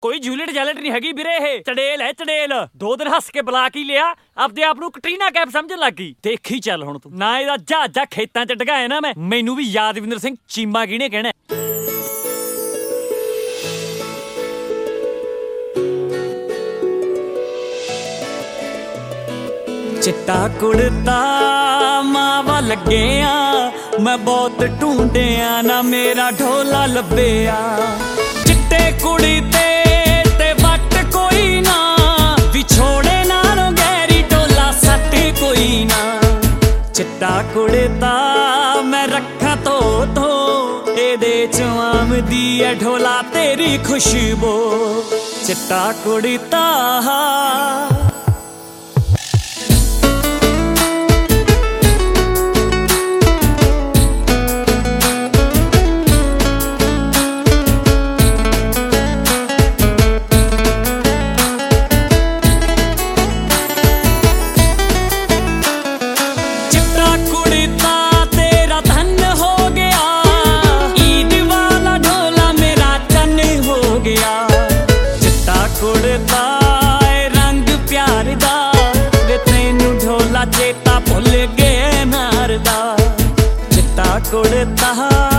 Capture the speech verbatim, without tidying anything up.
कोई जूलियट जैलेट नहीं हैगी वीरे, ये चड़ेल है चड़ेल। दो दिन हस के बुला के लिया, अपने आप नूं कटरीना कैफ समझण लग गई। देखी चल हुण तूं ना इहदा जहाजा खेतां च डगाए ना मैं, मैनूं भी यादविंदर सिंह चीमा किहने कहना। चिट्टा कुड़ता मावा लग्गिया, मैं बहुत ढूंढिया ना मेरा ढोला लभ्या। चिट्टे कुड़ी ते ते वट कोई ना, विछोड़े नालों गहरी ढोला सट कोई ना। चिट्टा कुड़ता मैं रखा तो तो एदे च आमदी है ढोला तेरी खुशबू। चिट्टा कुड़ता चेता भुल गए नारदा। चिट्टा कुड़ता